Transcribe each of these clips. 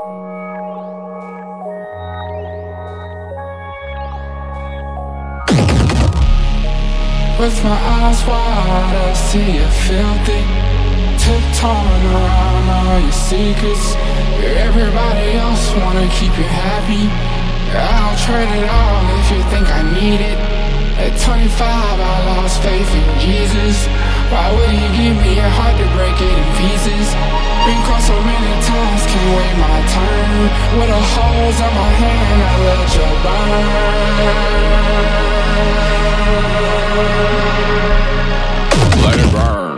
With my eyes wide, I see you filthy, tiptoeing around all your secrets. Everybody else wanna keep you happy. I'll trade it all if you think I need it. At 25 I lost faith in Jesus. Why would he give me a heart to break it in pieces? Been caught so many times, can't wait my turn. With the holes in my hand, I let you burn. Let it burn.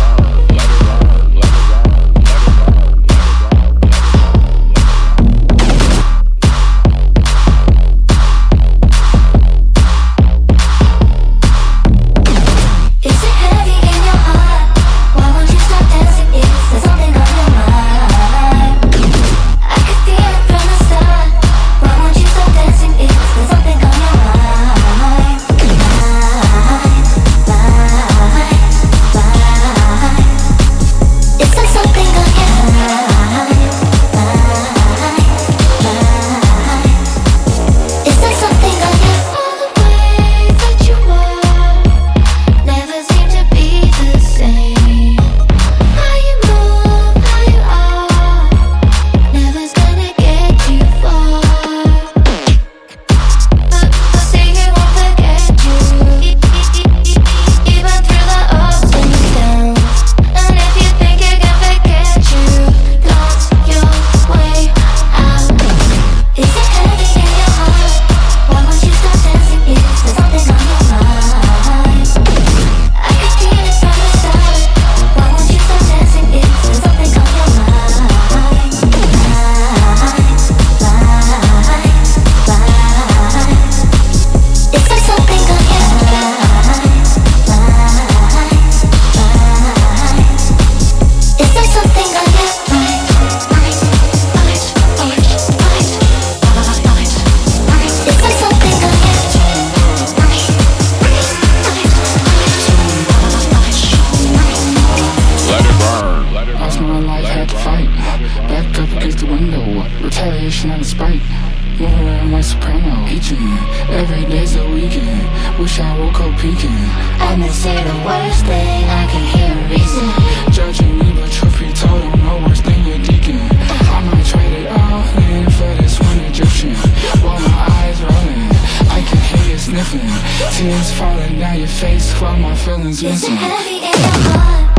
Retaliation out of spite, move around like soprano, eating. Every day's a weekend, wish I woke up peeking. I'ma say the worst thing, I can hear a reason. Judging me, but truth be told, I'm no worse than your deacon. I might trade it all in for this one Egyptian. While my eyes rolling, I can hear you sniffing. Tears falling down your face while my feelings missing. Is it heavy in your heart?